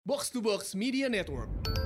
Box to Box Media Network.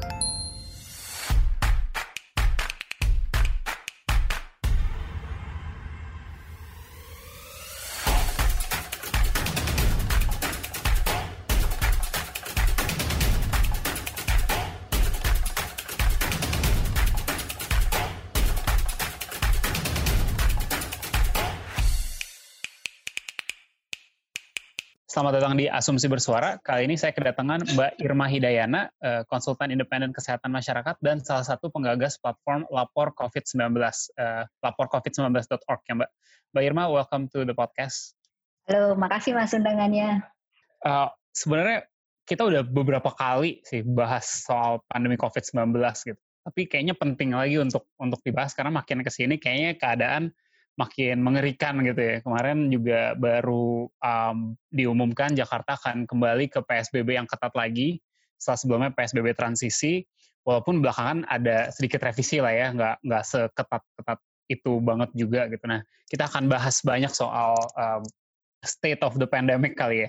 Selamat datang di Asumsi Bersuara. Kali ini saya kedatangan Mbak Irma Hidayana, konsultan independen kesehatan masyarakat dan salah satu penggagas platform Lapor COVID-19, laporcovid19.org ya Mbak. Mbak Irma, welcome to the podcast. Halo, makasih Mas undangannya. Sebenarnya kita udah beberapa kali sih bahas soal pandemi COVID-19 gitu. Tapi kayaknya penting lagi untuk dibahas karena makin kesini kayaknya keadaan makin mengerikan gitu ya. Kemarin juga baru diumumkan Jakarta akan kembali ke PSBB yang ketat lagi setelah sebelumnya PSBB transisi. Walaupun belakangan ada sedikit revisi lah ya, nggak seketat itu banget juga gitu. Nah, kita akan bahas banyak soal state of the pandemic kali ya,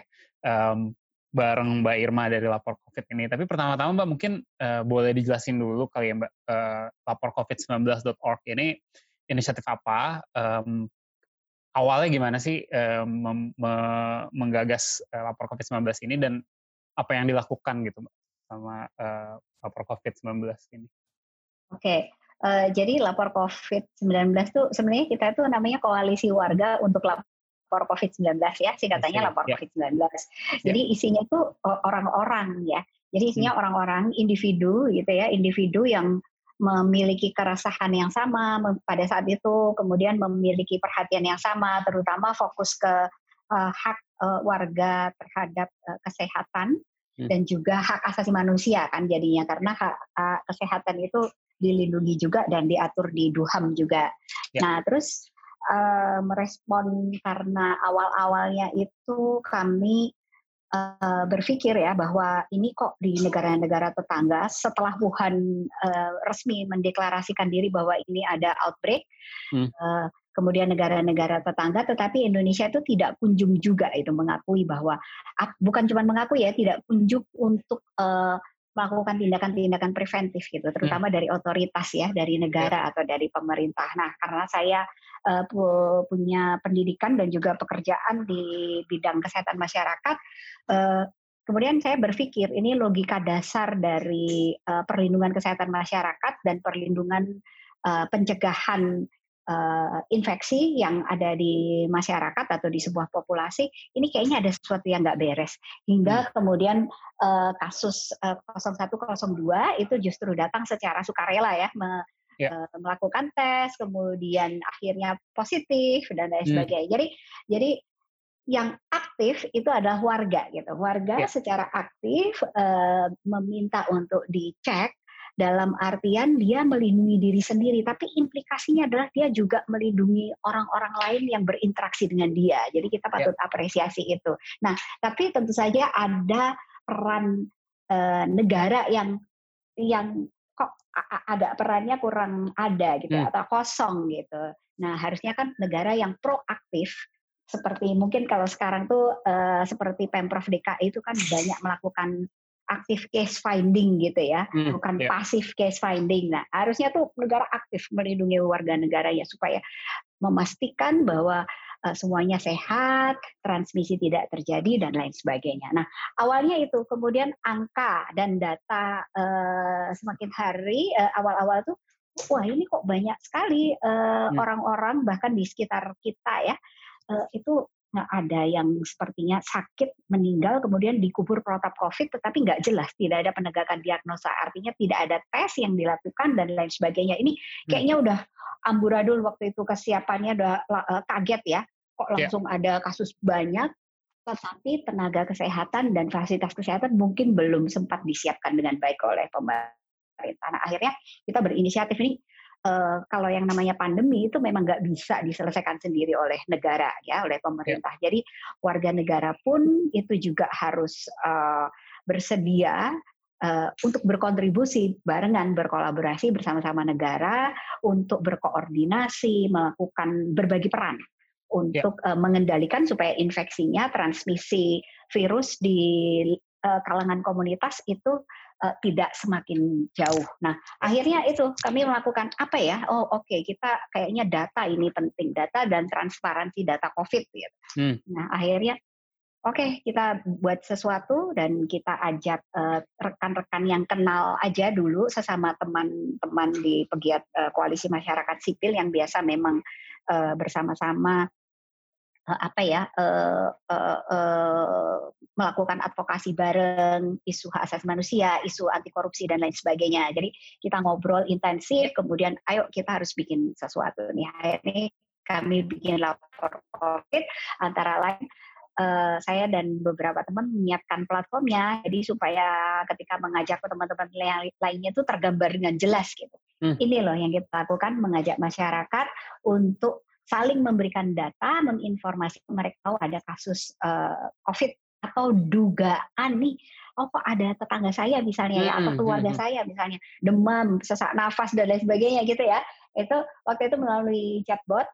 bareng Mbak Irma dari Lapor COVID ini. Tapi pertama-tama Mbak mungkin boleh dijelasin dulu kali ya Mbak, laporcovid19.org ini inisiatif apa? Awalnya gimana sih menggagas Lapor COVID-19 ini dan apa yang dilakukan gitu Mbak sama Lapor COVID-19 ini? Oke, jadi Lapor COVID-19 tuh sebenarnya kita tuh namanya Koalisi Warga untuk Lapor COVID-19 ya, singkatannya Lapor COVID-19. Jadi isinya tuh orang-orang ya. Jadi isinya orang-orang, individu gitu ya, individu yang memiliki keresahan yang sama pada saat itu, kemudian memiliki perhatian yang sama, terutama fokus ke hak warga terhadap kesehatan dan juga hak asasi manusia kan jadinya, karena hak kesehatan itu dilindungi juga dan diatur di DUHAM juga. Nah terus merespon karena awal-awalnya itu kami berpikir ya bahwa ini kok di negara-negara tetangga setelah Wuhan resmi mendeklarasikan diri bahwa ini ada outbreak, kemudian negara-negara tetangga, tetapi Indonesia itu tidak kunjung juga itu mengakui bahwa bukan cuma mengakui ya, tidak kunjung untuk melakukan tindakan-tindakan preventif gitu, terutama dari otoritas ya, dari negara atau dari pemerintah. Nah, karena saya punya pendidikan dan juga pekerjaan di bidang kesehatan masyarakat, kemudian saya berpikir ini logika dasar dari perlindungan kesehatan masyarakat dan perlindungan pencegahan infeksi yang ada di masyarakat atau di sebuah populasi, ini kayaknya ada sesuatu yang nggak beres. Hingga kemudian kasus 0102 itu justru datang secara sukarela ya, melakukan tes, kemudian akhirnya positif dan lain sebagainya. Jadi yang aktif itu adalah warga gitu. Warga secara aktif meminta untuk dicek. Dalam artian dia melindungi diri sendiri, tapi implikasinya adalah dia juga melindungi orang-orang lain yang berinteraksi dengan dia. Jadi kita patut apresiasi itu. Nah, tapi tentu saja ada peran negara yang kok ada perannya kurang ada gitu atau kosong gitu. Nah, harusnya kan negara yang proaktif. Seperti mungkin kalau sekarang tuh seperti Pemprov DKI itu kan banyak melakukan aktif case finding gitu ya, bukan pasif case finding. Nah, harusnya tuh negara aktif melindungi warga negaranya supaya memastikan bahwa semuanya sehat, transmisi tidak terjadi dan lain sebagainya. Nah, awalnya itu, kemudian angka dan data semakin hari awal-awal tuh, wah ini kok banyak sekali orang-orang bahkan di sekitar kita ya, itu ada yang sepertinya sakit, meninggal, kemudian dikubur protap COVID, tetapi nggak jelas, tidak ada penegakan diagnosa, artinya tidak ada tes yang dilakukan dan lain sebagainya. Ini kayaknya udah amburadul waktu itu kesiapannya, udah kaget ya, kok langsung ada kasus banyak, tetapi tenaga kesehatan dan fasilitas kesehatan mungkin belum sempat disiapkan dengan baik oleh pemerintah. Nah, akhirnya kita berinisiatif ini. Kalau yang namanya pandemi itu memang nggak bisa diselesaikan sendiri oleh negara ya, oleh pemerintah. Jadi warga negara pun itu juga harus bersedia untuk berkontribusi barengan, berkolaborasi bersama-sama negara untuk berkoordinasi, melakukan berbagi peran untuk mengendalikan supaya infeksinya, transmisi virus di kalangan komunitas itu tidak semakin jauh. Nah, akhirnya itu kami melakukan apa ya? Oh, oke, kita kayaknya data ini penting, data dan transparansi data COVID gitu. Nah, akhirnya oke, kita buat sesuatu dan kita ajak rekan-rekan yang kenal aja dulu sesama teman-teman di pegiat koalisi masyarakat sipil yang biasa memang bersama-sama melakukan advokasi bareng, isu hak asasi manusia, isu anti korupsi dan lain sebagainya. Jadi kita ngobrol intensif, kemudian ayo kita harus bikin sesuatu nih. Akhirnya kami bikin lapor COVID, antara lain saya dan beberapa teman menyiapkan platformnya, jadi supaya ketika mengajak teman-teman lainnya itu tergambar dengan jelas gitu. Ini loh yang kita lakukan, mengajak masyarakat untuk saling memberikan data, menginformasi mereka tahu ada kasus COVID atau dugaan nih, oh kok ada tetangga saya misalnya ya, atau keluarga saya misalnya demam, sesak nafas dan lain sebagainya gitu ya. Itu waktu itu melalui chatbot.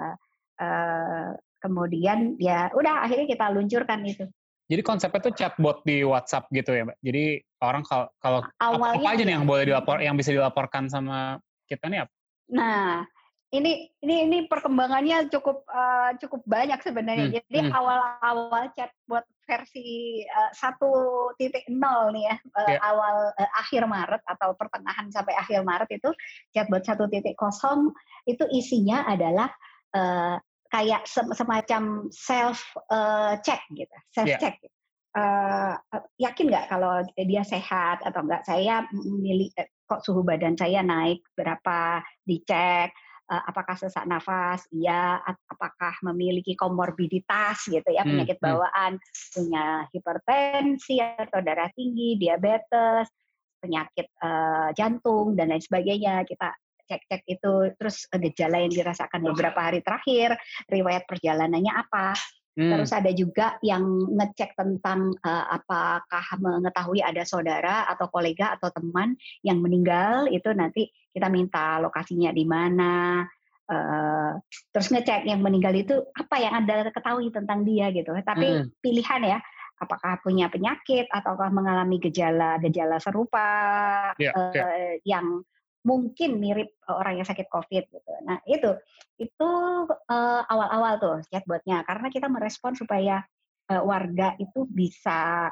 Kemudian ya udah akhirnya kita luncurkan itu. Jadi konsepnya tuh chatbot di WhatsApp gitu ya, Mbak. Jadi orang kalau apa aja nih yang boleh yang bisa dilaporkan sama kita nih apa? Nah, ini perkembangannya cukup banyak sebenarnya. Jadi awal-awal chatbot versi 1.0 nih ya, awal akhir Maret atau pertengahan sampai akhir Maret itu chatbot 1.0 itu isinya adalah kayak semacam self check gitu, self check. Yakin nggak kalau dia sehat atau enggak? Saya memilih kok suhu badan saya naik berapa, dicek, apakah sesak nafas, iya, apakah memiliki komorbiditas gitu ya, penyakit bawaan, punya hipertensi atau darah tinggi, diabetes, penyakit jantung dan lain sebagainya. Kita cek itu, terus gejala yang dirasakan beberapa hari terakhir, riwayat perjalanannya apa. Terus ada juga yang ngecek tentang apakah mengetahui ada saudara atau kolega atau teman yang meninggal, itu nanti kita minta lokasinya di mana. Terus ngecek yang meninggal itu apa yang Anda ketahui tentang dia gitu. Tapi pilihan ya, apakah punya penyakit ataukah mengalami gejala serupa yang mungkin mirip orang yang sakit COVID gitu. Nah itu awal-awal tuh chatbotnya, karena kita merespon supaya warga itu bisa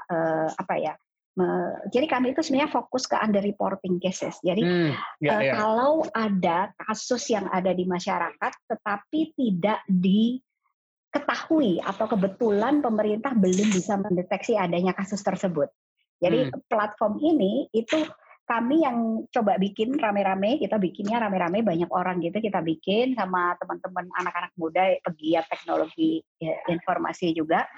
jadi kami itu sebenarnya fokus ke underreporting cases. Jadi kalau ada kasus yang ada di masyarakat tetapi tidak diketahui atau kebetulan pemerintah belum bisa mendeteksi adanya kasus tersebut. Jadi platform ini itu kami yang coba bikin rame-rame, kita bikinnya rame-rame banyak orang gitu, kita bikin sama teman-teman anak-anak muda pegiat teknologi informasi juga.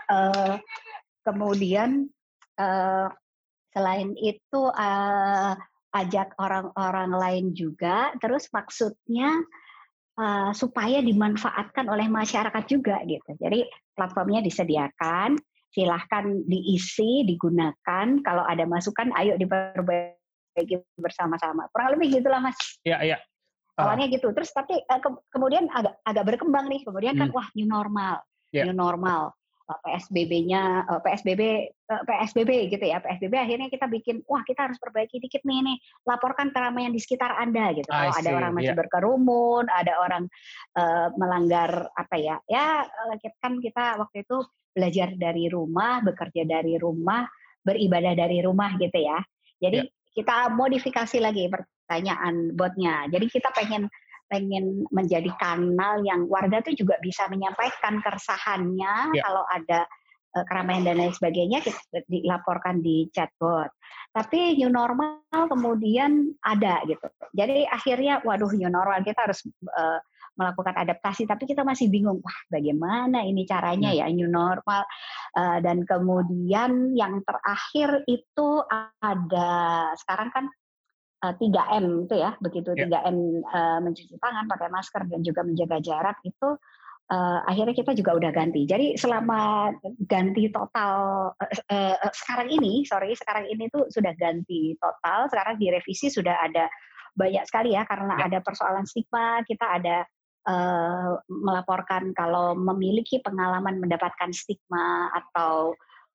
Kemudian selain itu ajak orang-orang lain juga, terus maksudnya supaya dimanfaatkan oleh masyarakat juga gitu. Jadi platformnya disediakan, silahkan diisi, digunakan. Kalau ada masukan, ayo diperbaiki bersama-sama. Kurang lebih gitulah Mas. Iya. Awalnya gitu. Terus tapi kemudian agak berkembang nih. Kemudian kan wah new normal. PSBB gitu ya. PSBB akhirnya kita bikin, wah kita harus perbaiki dikit nih. Laporkan keramaian di sekitar Anda gitu. Kalau ada orang masih berkerumun, ada orang melanggar kan kita waktu itu belajar dari rumah, bekerja dari rumah, beribadah dari rumah gitu ya. Jadi kita modifikasi lagi pertanyaan botnya. Jadi kita pengen menjadi kanal yang warga tuh juga bisa menyampaikan keresahannya kalau ada keramaian dan lain sebagainya, dilaporkan di chatbot. Tapi new normal kemudian ada gitu. Jadi akhirnya waduh new normal, kita harus melakukan adaptasi, tapi kita masih bingung, wah bagaimana ini caranya ya new normal. Dan kemudian yang terakhir itu ada sekarang kan 3M itu ya, begitu 3M mencuci tangan, pakai masker dan juga menjaga jarak itu akhirnya kita juga udah ganti. Jadi selama ganti total sekarang ini tuh sudah ganti total, sekarang direvisi sudah ada banyak sekali ya, karena ada persoalan stigma, kita ada melaporkan kalau memiliki pengalaman mendapatkan stigma atau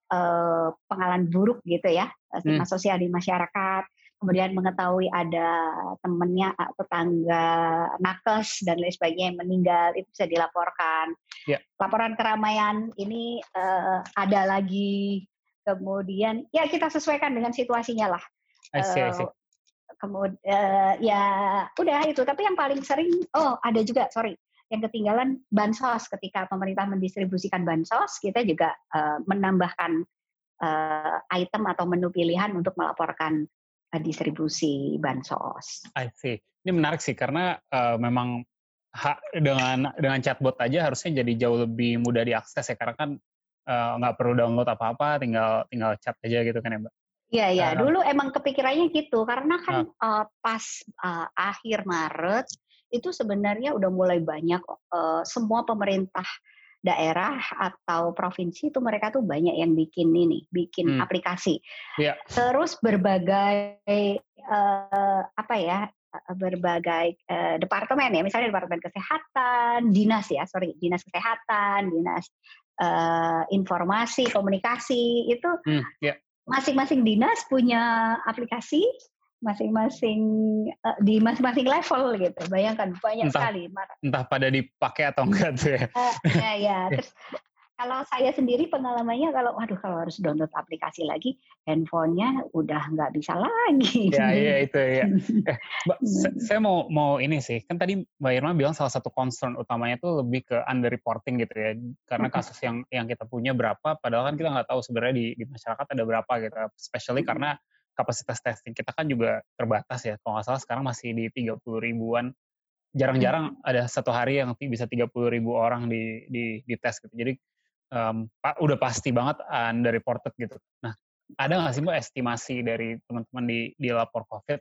pengalaman buruk gitu ya, stigma sosial di masyarakat, kemudian mengetahui ada temennya, tetangga nakes dan lain sebagainya yang meninggal, itu bisa dilaporkan. Laporan keramaian ini ada lagi, kemudian ya kita sesuaikan dengan situasinya lah. I see. Kemudian ya udah itu, tapi yang paling sering ada juga yang ketinggalan bansos. Ketika pemerintah mendistribusikan bansos, kita juga menambahkan item atau menu pilihan untuk melaporkan distribusi bansos. I see. Ini menarik sih karena memang dengan chatbot aja harusnya jadi jauh lebih mudah diakses ya, karena kan nggak perlu download apa-apa, tinggal chat aja gitu kan ya Mbak? Iya, dulu emang kepikirannya gitu, karena kan pas akhir Maret itu sebenarnya udah mulai banyak semua pemerintah daerah atau provinsi itu mereka tuh banyak yang bikin aplikasi. Terus berbagai berbagai departemen ya, misalnya departemen kesehatan, dinas kesehatan, dinas informasi, komunikasi itu. Masing-masing dinas punya aplikasi masing-masing di masing-masing level gitu. Bayangkan banyak sekali. Entah pada dipakai atau enggak tuh ya. Ya. Terus kalau saya sendiri pengalamannya kalau harus download aplikasi lagi, handphonenya udah nggak bisa lagi. Ya itu ya. Mbak, saya mau ini sih. Kan tadi Mbak Irma bilang salah satu concern utamanya tuh lebih ke under reporting gitu ya. Karena kasus yang kita punya berapa, padahal kan kita nggak tahu sebenarnya di masyarakat ada berapa gitu. Especially karena kapasitas testing kita kan juga terbatas ya. Kalau nggak salah sekarang masih di 30 ribuan. Jarang-jarang ada satu hari yang bisa 30 ribu orang di tes gitu. Jadi udah pasti banget under reported gitu. Nah, ada nggak sih Mbak estimasi dari teman-teman di lapor COVID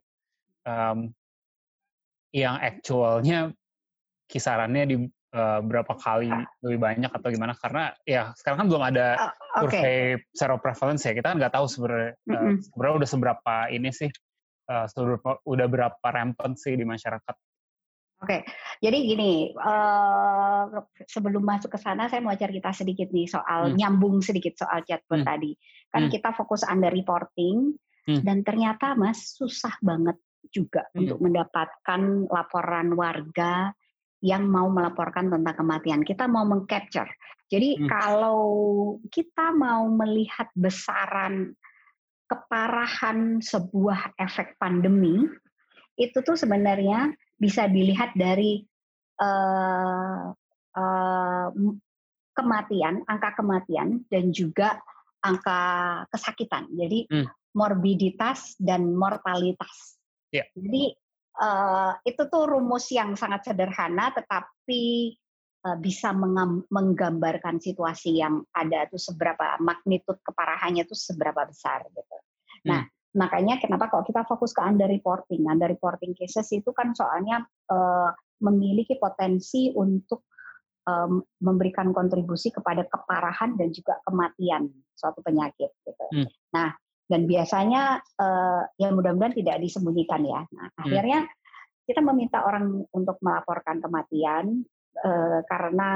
yang actualnya kisarannya di berapa kali lebih banyak atau gimana? Karena ya sekarang kan belum ada survei seroprevalence ya, kita kan nggak tahu sebenarnya udah seberapa ini sih, udah berapa rampant sih di masyarakat. Oke, jadi gini, sebelum masuk ke sana saya mau cerita sedikit nih soal nyambung sedikit soal chatbot tadi. Kan kita fokus under reporting dan ternyata Mas susah banget juga untuk mendapatkan laporan warga yang mau melaporkan tentang kematian. Kita mau mengcapture. Jadi kalau kita mau melihat besaran keparahan sebuah efek pandemi, itu tuh sebenarnya bisa dilihat dari angka kematian dan juga angka kesakitan. Jadi morbiditas dan mortalitas. Jadi itu tuh rumus yang sangat sederhana, tetapi bisa menggambarkan situasi yang ada tuh seberapa magnitud keparahannya tuh seberapa besar gitu. Nah, makanya kenapa kalau kita fokus ke under reporting cases itu kan soalnya memiliki potensi untuk memberikan kontribusi kepada keparahan dan juga kematian suatu penyakit gitu. Nah, dan biasanya ya mudah-mudahan tidak disembunyikan ya. Nah, akhirnya kita meminta orang untuk melaporkan kematian karena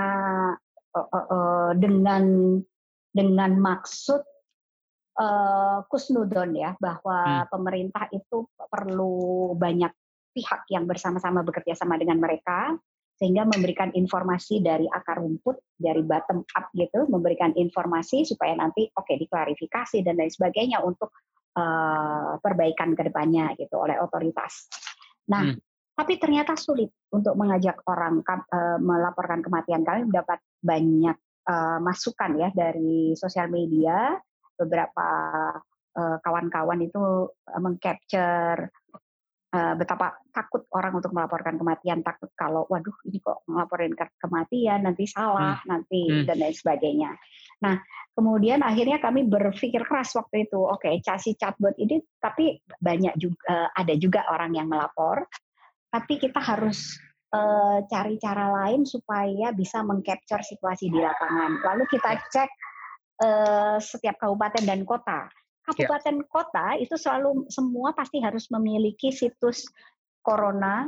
dengan maksud kusnudon ya, bahwa pemerintah itu perlu banyak pihak yang bersama-sama bekerja sama dengan mereka, sehingga memberikan informasi dari akar rumput, dari bottom up gitu, memberikan informasi supaya nanti diklarifikasi dan lain sebagainya untuk perbaikan ke depannya gitu oleh otoritas. Nah, tapi ternyata sulit untuk mengajak orang melaporkan kematian. Kami mendapat banyak masukan ya dari sosial media. Beberapa kawan-kawan itu mengcapture betapa takut orang untuk melaporkan kematian, takut kalau waduh ini kok melaporin kematian nanti salah nanti dan lain sebagainya. Nah, kemudian akhirnya kami berpikir keras waktu itu, si chatbot ini, tapi banyak juga ada juga orang yang melapor, tapi kita harus cari cara lain supaya bisa mengcapture situasi di lapangan. Lalu kita cek setiap kabupaten dan kota. Kabupaten kota itu selalu semua pasti harus memiliki situs corona,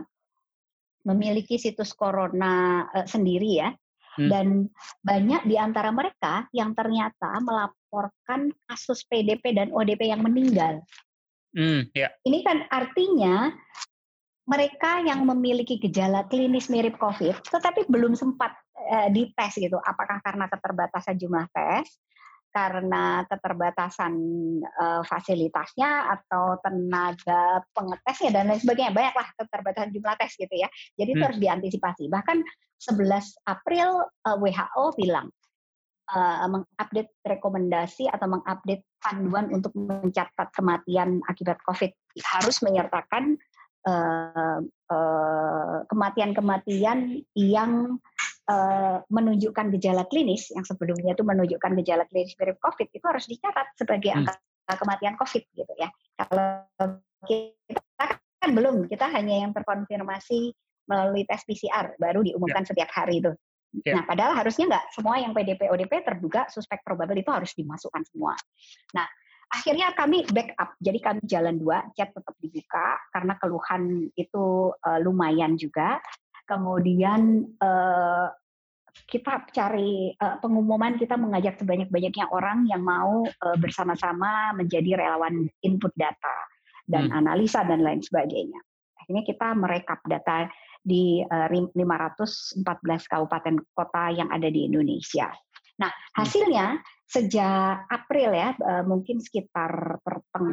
sendiri ya. Dan banyak di antara mereka yang ternyata melaporkan kasus PDP dan ODP yang meninggal. Ya. Ini kan artinya mereka yang memiliki gejala klinis mirip COVID, tetapi belum sempat dites gitu. Apakah karena keterbatasan jumlah tes, karena keterbatasan fasilitasnya, atau tenaga pengetesnya, dan lain sebagainya. Banyaklah keterbatasan jumlah tes gitu ya. Jadi itu harus diantisipasi. Bahkan 11 April WHO bilang, mengupdate rekomendasi atau mengupdate panduan untuk mencatat kematian akibat COVID harus menyertakan kematian-kematian yang menunjukkan gejala klinis, yang sebelumnya itu menunjukkan gejala klinis mirip COVID, itu harus dicatat sebagai angka kematian COVID gitu ya. Kalau kita kan belum, kita hanya yang terkonfirmasi melalui tes PCR, baru diumumkan setiap hari itu. Nah, padahal harusnya nggak semua yang PDP, ODP terduga suspek probable itu harus dimasukkan semua. Nah, akhirnya kami backup, jadi kami jalan 2, chat tetap dibuka karena keluhan itu lumayan juga. Kemudian kita cari pengumuman, kita mengajak sebanyak-banyaknya orang yang mau bersama-sama menjadi relawan input data dan analisa dan lain sebagainya. Akhirnya kita merekap data di 514 kabupaten kota yang ada di Indonesia. Nah, hasilnya sejak April ya, mungkin sekitar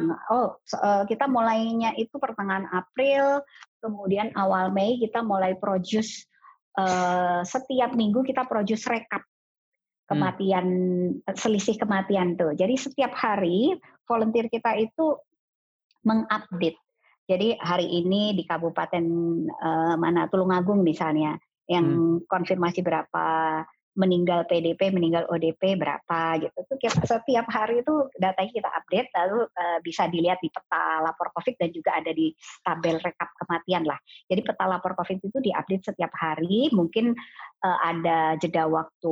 kita mulainya itu pertengahan April, kemudian awal Mei kita mulai produce, setiap minggu kita produce rekap kematian, selisih kematian tuh. Jadi setiap hari volunteer kita itu mengupdate. Jadi hari ini di Kabupaten Tulungagung misalnya, yang konfirmasi berapa, meninggal PDP, meninggal ODP berapa gitu. Itu setiap hari itu datanya kita update, lalu bisa dilihat di peta lapor COVID dan juga ada di tabel rekap kematian lah. Jadi peta lapor COVID itu diupdate setiap hari, mungkin ada jeda waktu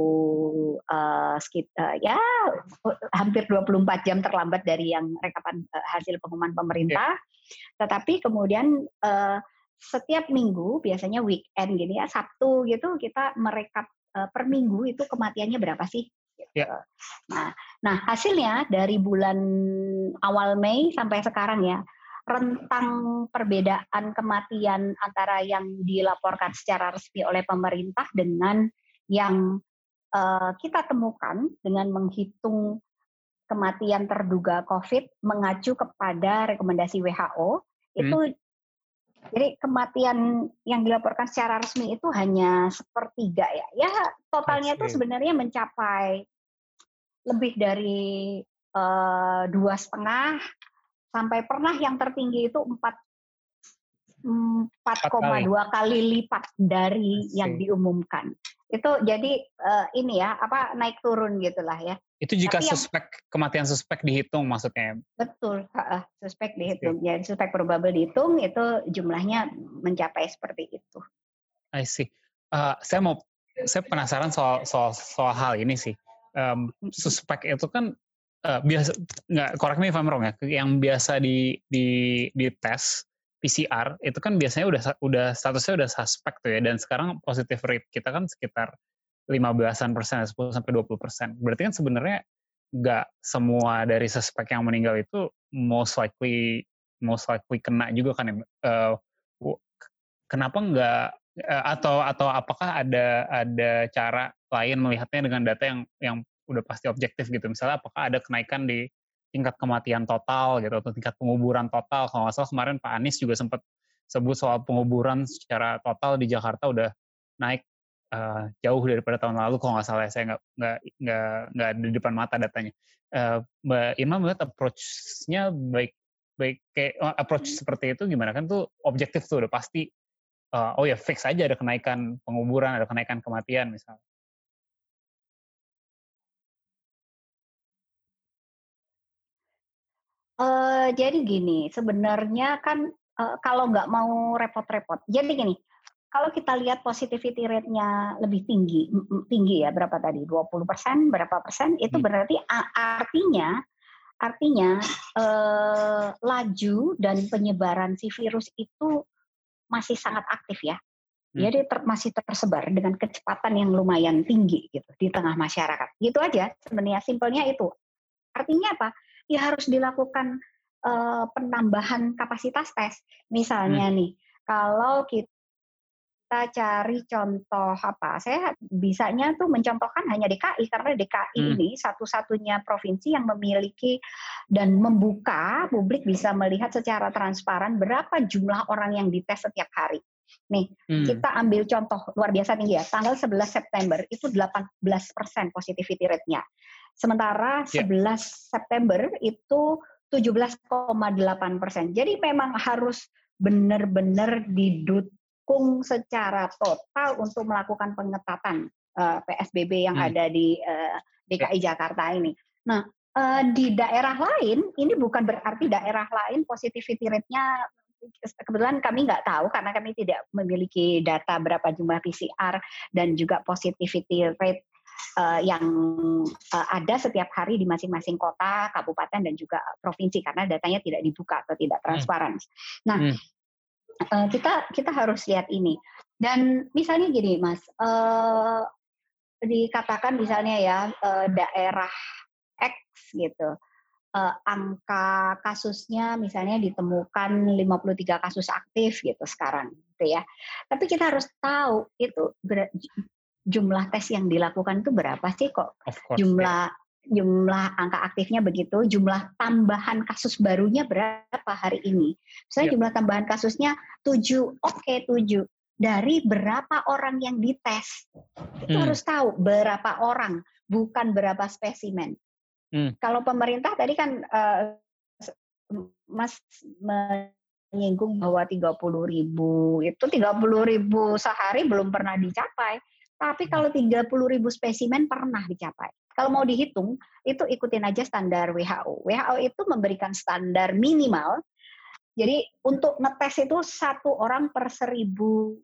sekitar hampir 24 jam terlambat dari yang rekapan hasil pengumuman pemerintah. Tetapi kemudian setiap minggu, biasanya weekend gini ya, Sabtu gitu, kita merekap per minggu itu kematiannya berapa sih? Gitu. Nah hasilnya dari bulan awal Mei sampai sekarang ya, rentang perbedaan kematian antara yang dilaporkan secara resmi oleh pemerintah dengan yang kita temukan dengan menghitung kematian terduga COVID mengacu kepada rekomendasi WHO, itu jadi kematian yang dilaporkan secara resmi itu hanya 1/3 ya. Ya totalnya itu sebenarnya mencapai lebih dari 2,5, sampai pernah yang tertinggi itu 4,2 kali lipat dari yang diumumkan. Itu jadi ini ya, naik turun gitulah ya. Itu jika kematian suspek dihitung maksudnya? Betul, suspek dihitung. Ya, suspek probable dihitung, itu jumlahnya mencapai seperti itu. I see. Saya penasaran soal hal ini sih. Suspek itu kan biasa, nggak, correct me if I'm wrong ya, yang biasa di tes PCR itu kan biasanya udah statusnya udah suspek tuh ya, dan sekarang positive rate kita kan sekitar 15%, 10-20%. Berarti kan sebenarnya nggak semua dari suspek yang meninggal itu most likely kena juga kan ya. Kenapa nggak, atau apakah ada cara lain melihatnya dengan data yang udah pasti objektif gitu? Misalnya apakah ada kenaikan di tingkat kematian total gitu, atau tingkat penguburan total? Kalau nggak salah kemarin Pak Anies juga sempat sebut soal penguburan secara total di Jakarta udah naik jauh daripada tahun lalu, kalau nggak salah. Saya nggak di depan mata datanya. Mbak Irma melihat approach-nya baik kayak approach seperti itu gimana? Kan tuh objektif tuh udah pasti, fix aja ada kenaikan penguburan, ada kenaikan kematian misalnya. Jadi gini, sebenarnya kan kalau nggak mau repot-repot, jadi gini, kalau kita lihat positivity rate-nya lebih tinggi ya, berapa tadi, 20%, berapa persen, itu berarti artinya laju dan penyebaran si virus itu masih sangat aktif ya. Jadi masih tersebar dengan kecepatan yang lumayan tinggi gitu di tengah masyarakat. Gitu aja sebenarnya, simpelnya itu. Artinya apa? Ya harus dilakukan penambahan kapasitas tes. Misalnya nih, kalau kita cari contoh apa, saya bisanya tuh mencontohkan hanya DKI, karena DKI ini satu-satunya provinsi yang memiliki dan membuka, publik bisa melihat secara transparan berapa jumlah orang yang dites setiap hari. Nih, kita ambil contoh luar biasa tinggi ya, tanggal 11 September itu 18% positivity rate-nya. Sementara 11 September itu 17,8%. Jadi memang harus benar-benar didukung secara total untuk melakukan pengetatan PSBB yang ada di DKI Jakarta ini. Nah, di daerah lain, ini bukan berarti daerah lain positivity rate-nya, kebetulan kami nggak tahu karena kami tidak memiliki data berapa jumlah PCR dan juga positivity rate yang ada setiap hari di masing-masing kota, kabupaten, dan juga provinsi, karena datanya tidak dibuka atau tidak transparan. Nah, kita harus lihat ini. Dan misalnya gini, Mas, dikatakan misalnya ya daerah X gitu, angka kasusnya misalnya ditemukan 53 kasus aktif gitu sekarang, gitu ya. Tapi kita harus tahu itu jumlah tes yang dilakukan itu berapa sih kok jumlah angka aktifnya begitu, jumlah tambahan kasus barunya berapa hari ini. Misalnya jumlah tambahan kasusnya 7, oke 7. Dari berapa orang yang dites. Itu harus tahu berapa orang, bukan berapa spesimen. Kalau pemerintah tadi kan Mas menyinggung bahwa 30.000, itu 30.000 sehari belum pernah dicapai. Tapi kalau 30.000 spesimen pernah dicapai. Kalau mau dihitung, itu ikutin aja standar WHO. WHO itu memberikan standar minimal. Jadi untuk ngetes itu satu orang per 1.000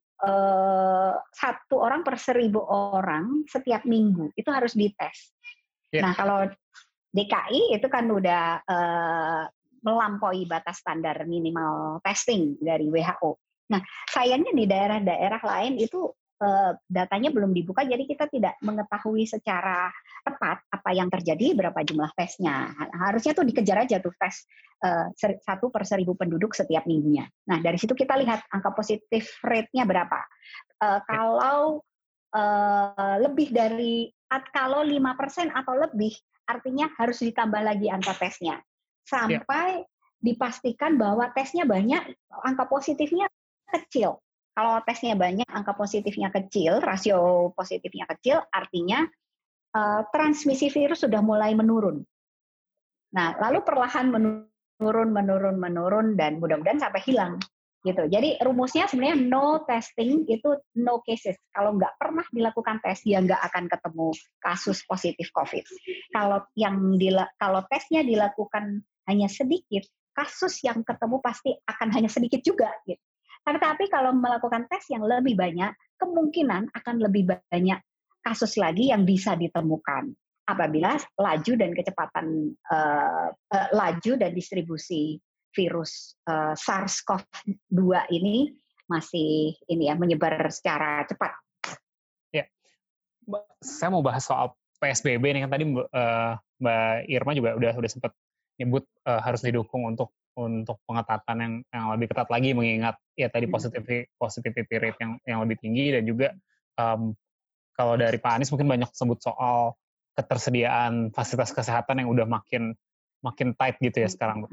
orang setiap minggu itu harus dites. Nah kalau DKI itu kan udah melampaui batas standar minimal testing dari WHO. Nah, sayangnya di daerah-daerah lain itu datanya belum dibuka, jadi kita tidak mengetahui secara tepat apa yang terjadi, berapa jumlah tesnya. Harusnya tuh dikejar aja tuh tes 1 per 1.000 penduduk setiap minggunya. Nah, dari situ kita lihat angka positif rate-nya berapa. Kalau lebih dari, kalau 5% atau lebih, artinya harus ditambah lagi angka tesnya. Sampai dipastikan bahwa tesnya banyak, angka positifnya kecil. Kalau tesnya banyak, angka positifnya kecil, rasio positifnya kecil, artinya transmisi virus sudah mulai menurun. Nah, lalu perlahan menurun, dan mudah-mudahan sampai hilang. Gitu. Jadi rumusnya sebenarnya no testing itu no cases. Kalau nggak pernah dilakukan tes, ya nggak akan ketemu kasus positif COVID. Kalau tesnya dilakukan hanya sedikit, kasus yang ketemu pasti akan hanya sedikit juga. Gitu. Tetapi kalau melakukan tes yang lebih banyak, kemungkinan akan lebih banyak kasus lagi yang bisa ditemukan apabila laju dan kecepatan laju dan distribusi virus SARS-CoV-2 ini masih menyebar secara cepat. Ya, saya mau bahas soal PSBB nih, kan tadi Mbak Irma juga udah sempat nyebut harus didukung untuk pengetatan yang lebih ketat lagi, mengingat ya tadi positivity rate yang lebih tinggi, dan juga kalau dari Pak Anies mungkin banyak sebut soal ketersediaan fasilitas kesehatan yang udah makin tight gitu ya sekarang.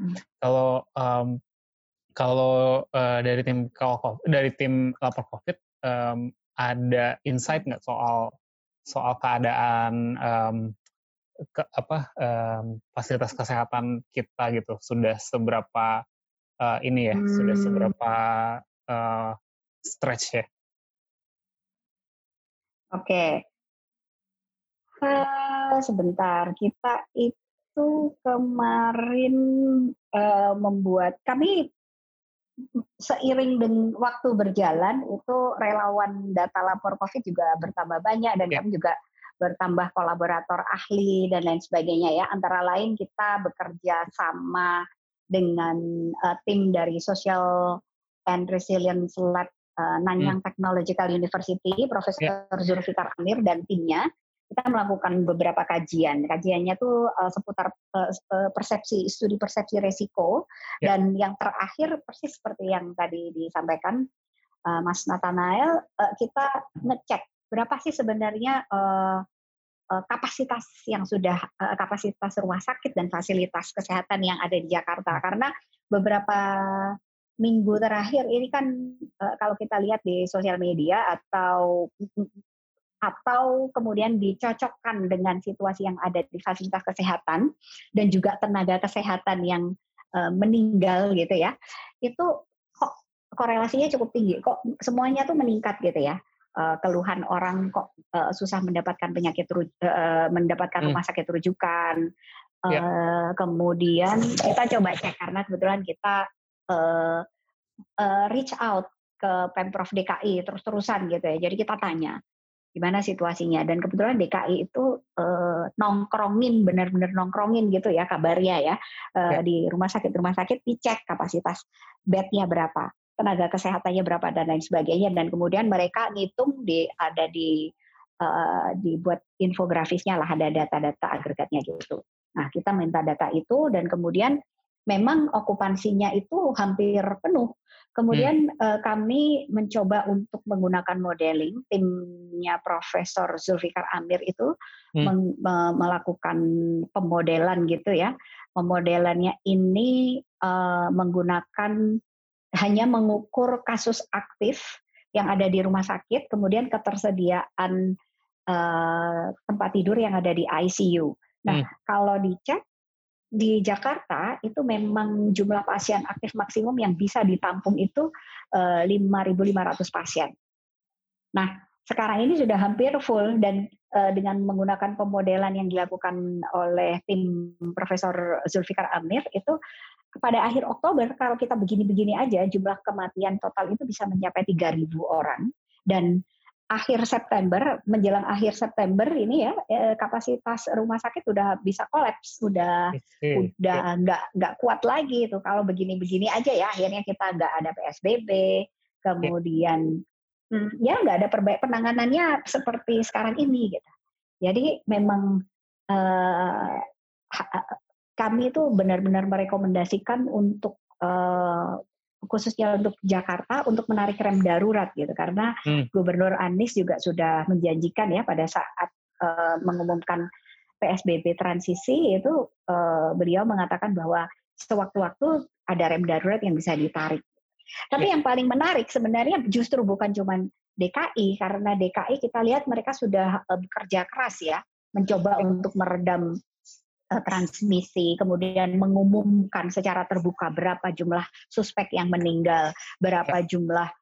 Kalau dari tim lapor COVID ada insight nggak soal keadaan fasilitas kesehatan kita gitu, sudah seberapa sudah seberapa stretch ya? Oke. Sebentar, kita itu kemarin kami seiring dengan waktu berjalan itu relawan data lapor COVID juga bertambah banyak, dan kami juga bertambah kolaborator ahli dan lain sebagainya ya. Antara lain kita bekerja sama dengan tim dari Social and Resilience Lab Nanyang Technological University, Profesor Zulfikar Amir dan timnya. kita melakukan beberapa kajian. Kajiannya tuh seputar studi persepsi resiko, dan yang terakhir persis seperti yang tadi disampaikan Mas Nathanael, kita ngecek berapa sih sebenarnya kapasitas yang sudah kapasitas rumah sakit dan fasilitas kesehatan yang ada di Jakarta, karena beberapa minggu terakhir ini kan kalau kita lihat di sosial media atau kemudian dicocokkan dengan situasi yang ada di fasilitas kesehatan dan juga tenaga kesehatan yang meninggal gitu ya, itu kok korelasinya cukup tinggi, kok semuanya tuh meningkat gitu ya. Keluhan orang kok susah mendapatkan mendapatkan rumah sakit rujukan. Kemudian kita coba cek karena kebetulan kita reach out ke Pemprov DKI terus-terusan gitu ya. Jadi kita tanya gimana situasinya, dan kebetulan DKI itu benar-benar nongkrongin gitu ya kabarnya ya, di rumah sakit dicek kapasitas bednya berapa, tenaga kesehatannya berapa dan lain sebagainya, dan kemudian mereka ngitung dibuat infografisnya lah, ada data-data agregatnya gitu. Nah kita minta data itu dan kemudian memang okupansinya itu hampir penuh. Kemudian kami mencoba untuk menggunakan modeling, timnya Profesor Zulfikar Amir itu melakukan pemodelan gitu ya. Pemodelannya ini menggunakan hanya mengukur kasus aktif yang ada di rumah sakit, kemudian ketersediaan tempat tidur yang ada di ICU. Nah, kalau dicek di Jakarta itu memang jumlah pasien aktif maksimum yang bisa ditampung itu 5.500 pasien. Nah, sekarang ini sudah hampir full, dan dengan menggunakan pemodelan yang dilakukan oleh tim Profesor Zulfikar Amir itu pada akhir Oktober kalau kita begini-begini aja jumlah kematian total itu bisa mencapai 3.000 orang, dan menjelang akhir September ini ya kapasitas rumah sakit udah bisa kolaps, udah nggak kuat lagi itu kalau begini-begini aja ya. Akhirnya kita nggak ada PSBB, kemudian ya nggak ada penanganannya seperti sekarang ini gitu. Jadi memang kami itu benar-benar merekomendasikan untuk khususnya untuk Jakarta untuk menarik rem darurat gitu, karena Gubernur Anies juga sudah menjanjikan ya pada saat mengumumkan PSBB transisi itu beliau mengatakan bahwa sewaktu-waktu ada rem darurat yang bisa ditarik. Tapi yang paling menarik sebenarnya justru bukan cuma DKI, karena DKI kita lihat mereka sudah bekerja keras ya mencoba untuk meredam transmisi, kemudian mengumumkan secara terbuka berapa jumlah suspek yang meninggal, berapa jumlah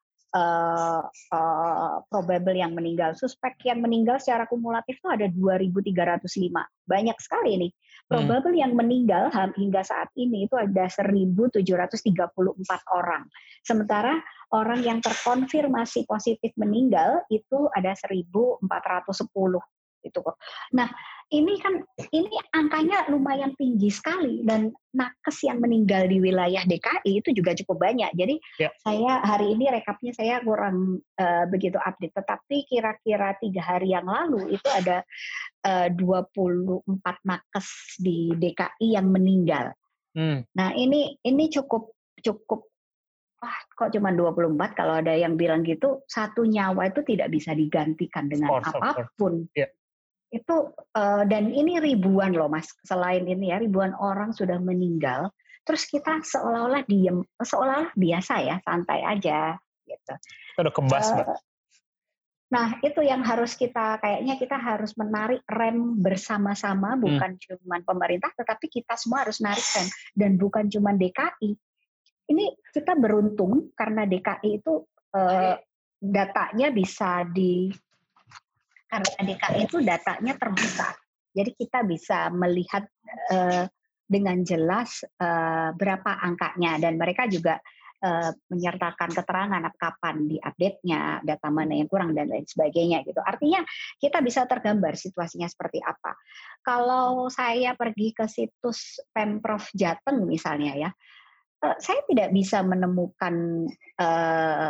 probable yang meninggal. Suspek yang meninggal secara kumulatif itu ada 2.305. Banyak sekali nih. Probable yang meninggal hingga saat ini itu ada 1.734 orang. Sementara orang yang terkonfirmasi positif meninggal itu ada 1.410 itu kok. Nah, ini angkanya lumayan tinggi sekali, dan nakes yang meninggal di wilayah DKI itu juga cukup banyak. Jadi saya hari ini rekapnya saya kurang begitu update, tetapi kira-kira 3 hari yang lalu itu ada 24 nakes di DKI yang meninggal. Nah, ini cukup kok cuma 24, kalau ada yang bilang gitu, satu nyawa itu tidak bisa digantikan dengan apapun. Itu dan ini ribuan loh Mas, selain ini ya ribuan orang sudah meninggal, terus kita seolah-olah diem, seolah-olah biasa ya, santai aja gitu. Itu udah kebas Mbak. Nah itu yang harus kayaknya kita harus menarik rem bersama-sama, bukan cuma pemerintah tetapi kita semua harus narik rem, dan bukan cuma DKI. Ini kita beruntung karena DKI itu datanya bisa karena DKI itu datanya terbuka, jadi kita bisa melihat dengan jelas berapa angkanya, dan mereka juga menyertakan keterangan kapan diupdate-nya, data mana yang kurang dan lain sebagainya gitu. Artinya kita bisa tergambar situasinya seperti apa. Kalau saya pergi ke situs Pemprov Jateng misalnya ya, saya tidak bisa menemukan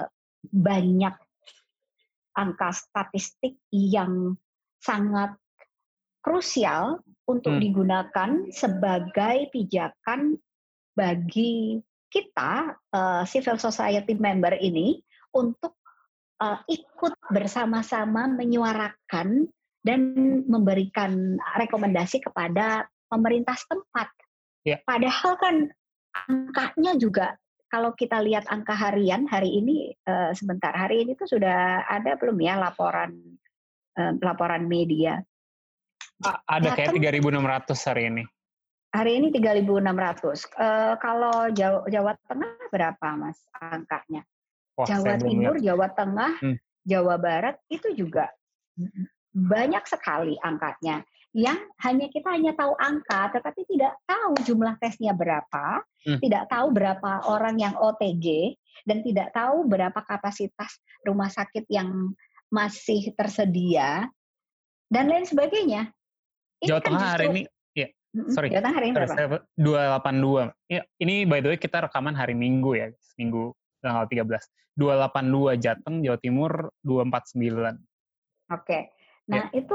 banyak angka statistik yang sangat krusial untuk digunakan sebagai pijakan bagi kita civil society member ini untuk ikut bersama-sama menyuarakan dan memberikan rekomendasi kepada pemerintah setempat. Yeah. Padahal kan angkanya juga kalau kita lihat angka harian hari ini hari ini tuh sudah ada belum ya laporan media? Ada kayak 3.600 hari ini. Hari ini 3.600. Kalau Jawa Tengah berapa Mas angkanya? Wah, Jawa Timur, Jawa Tengah, Jawa Barat itu juga banyak sekali angkanya. Yang kita hanya tahu angka, tetapi tidak tahu jumlah tesnya berapa, tidak tahu berapa orang yang OTG, dan tidak tahu berapa kapasitas rumah sakit yang masih tersedia, dan lain sebagainya. Jawa Tengah hari ini, Jawa Tengah hari ini berapa? 282. Ya, ini by the way kita rekaman hari Minggu ya, Minggu tanggal 13. 282 Jateng, Jawa Timur 249. Oke. Nah, itu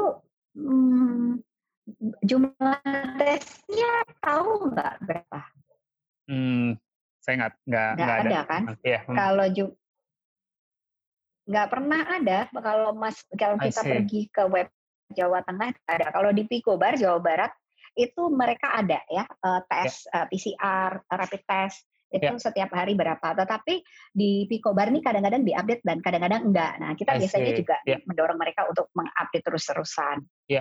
jumlah tesnya tahu nggak berapa? Saya nggak ada kan? Kalau nggak pernah ada. Kalau kita pergi ke web Jawa Tengah ada. Kalau di Pikobar Jawa Barat itu mereka ada ya tes PCR, rapid test itu setiap hari berapa. Tetapi di Pikobar ini kadang-kadang diupdate dan kadang-kadang enggak. Nah, kita biasanya juga mendorong mereka untuk mengupdate terus-terusan.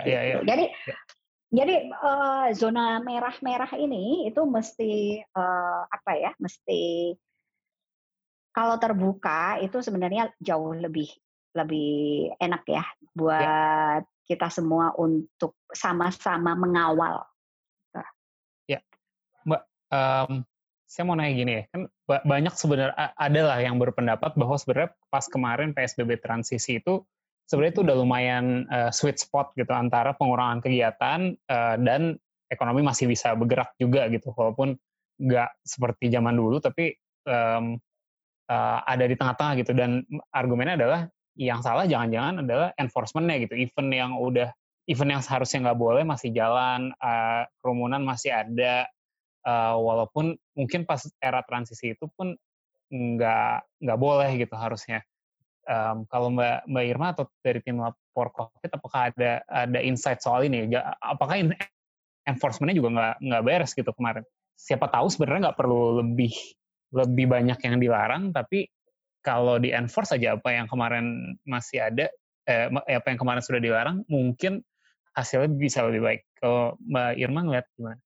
Jadi zona merah-merah ini itu mesti mesti kalau terbuka itu sebenarnya jauh lebih enak ya buat kita semua untuk sama-sama mengawal. Ya, Mbak. Saya mau nanya gini ya, kan banyak sebenarnya adalah yang berpendapat bahwa sebenarnya pas kemarin PSBB transisi itu sebenarnya itu udah lumayan sweet spot gitu antara pengurangan kegiatan dan ekonomi masih bisa bergerak juga gitu, walaupun nggak seperti zaman dulu, tapi ada di tengah-tengah gitu. Dan argumennya adalah yang salah jangan-jangan adalah enforcement-nya gitu, event yang seharusnya nggak boleh masih jalan, kerumunan masih ada. Walaupun mungkin pas era transisi itu pun nggak boleh gitu harusnya. Kalau Mbak Irma atau dari tim lapor COVID, apakah ada insight soal ini? Apakah enforcement-nya juga nggak beres gitu kemarin? Siapa tahu sebenarnya nggak perlu lebih banyak yang dilarang, tapi kalau di enforce saja apa yang kemarin masih ada, apa yang kemarin sudah dilarang, mungkin hasilnya bisa lebih baik. Kalau Mbak Irma ngeliat gimana?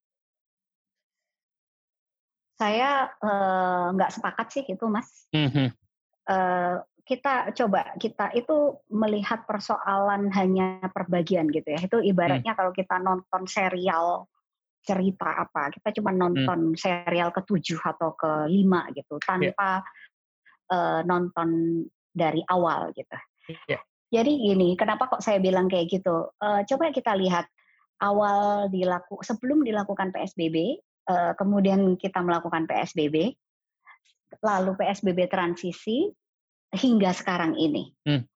Saya nggak sepakat sih itu, Mas. Kita itu melihat persoalan hanya perbagian gitu ya. Itu ibaratnya kalau kita nonton serial cerita apa, kita cuma nonton serial ke-7 atau ke-5 gitu tanpa nonton dari awal gitu. Jadi gini, kenapa kok saya bilang kayak gitu? Coba kita lihat sebelum dilakukan PSBB. Kemudian kita melakukan PSBB, lalu PSBB transisi hingga sekarang ini.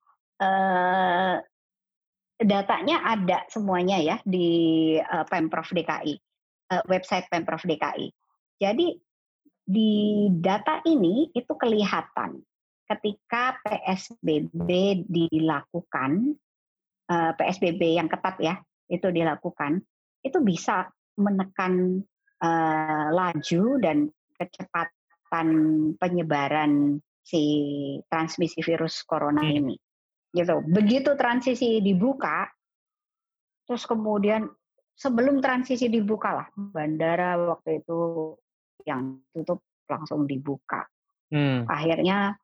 Datanya ada semuanya ya di Pemprov DKI, website Pemprov DKI. Jadi di data ini itu kelihatan ketika PSBB dilakukan, PSBB yang ketat ya, itu dilakukan, itu bisa menekan laju dan kecepatan penyebaran si transmisi virus corona ini. Gitu. Begitu transisi dibuka, terus kemudian sebelum transisi dibuka lah, bandara waktu itu yang tutup langsung dibuka. Akhirnya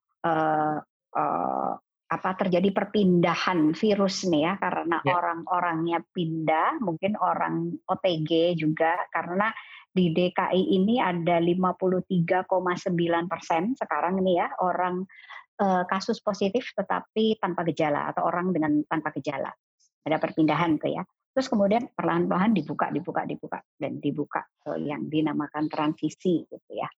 terjadi perpindahan virus nih ya, karena orang-orangnya pindah, mungkin orang OTG juga, karena di DKI ini ada 53,9% sekarang ini ya orang kasus positif tetapi tanpa gejala atau orang dengan tanpa gejala. Ada perpindahan tuh ya. Terus kemudian perlahan-lahan dibuka dan dibuka yang dinamakan transisi gitu ya.